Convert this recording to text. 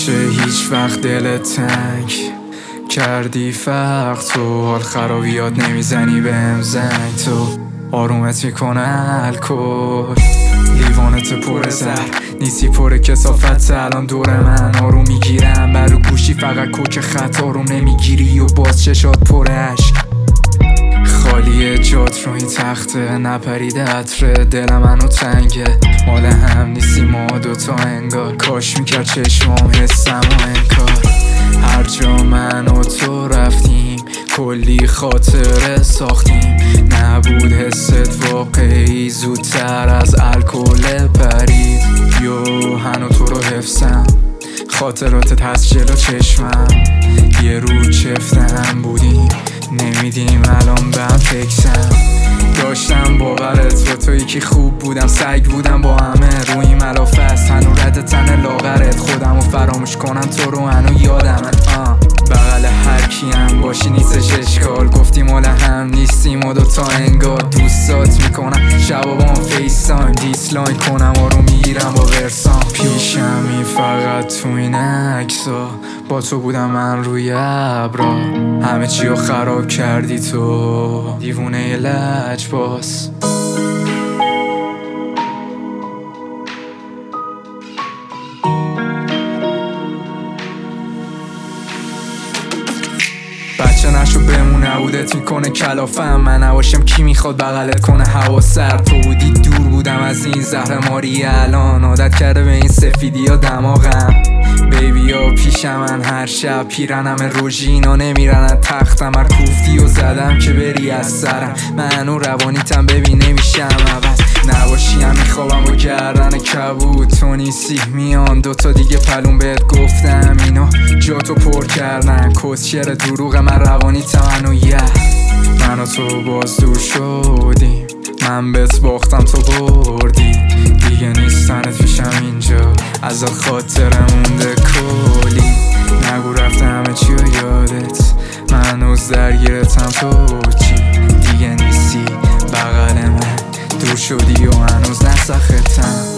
نمیشه هیچ وقت دلت تنگ کردی فرق تو، حال خرابیات نمیزنی بهم زنگ، تو آرومت میکنه الکل، لیوانت پر زهر نیستی پر کسافت، الان دور من آروم میگیرم برو گوشی فقط کوک خط، آروم نمیگیری و باز چشات پر عشق، خالیه جات رو این تخته، نپریده عطر دل منو تنگه، مال هم نیستی ما دوتا انگار، کاش میکرد چشمام حسم و انکار، هر جا من و تو رفتیم کلی خاطره ساختیم، نبود حست واقعی زودتر از الکل پرید، یو هنو تو رو حفظم، خاطراتت هست جلو چشمم، یه رو چفتم بودیم نمیدیم الان به هم فکسم، داشتم باورت به تو یکی خوب بودم، سگ بودم با همه روی ملافه است، هنو رد تن لاغرت خودم و فراموش کنم تو رو هنو یادمه، بغل هر کیم باشی نیستش اشکال، گفتی مال هم نیستیم و دوتا انگار، دوستات میکنم شبا با هم فیس تایم، دیسلاین کنم آروم میگیرم با ورسام، پیشمی فقط تو این عکسا، با تو بودم من روی ابرا، همه چی رو خراب کردی تو دیوونه لجباز. بچه نشو بمون نبودت میکنه کلافم، من نباشم کی میخواد بغلت کنه هوا سرد، تو بودی دور بودم از این زهر ماری، الان عادت کرده به این سفیدی ها دماغم، بیبی ها پیشم من هر شب پیرنم روژینا نمیرنن تختم، هر کوفتی و زدم که بری از سرم، منو روانیتم ببین نمیشم عوض، نباشی هم میخوابم با گردن کبود، تو نیستی میان دوتا دیگه پلون بهت گفتم، اینا جاتو پر کردن کسچر دروغ من روانیتم منو من و تو باز دور شدیم، من بهت باختم تو بردی، دیگه نیستنت پیشم اینجا از خاطر مونده کلی، نگو رفته همه چی و یادت من هنوز درگیرتم، تو چی دیگه نیستی بغل من، دور شدی و هنوز نسختم.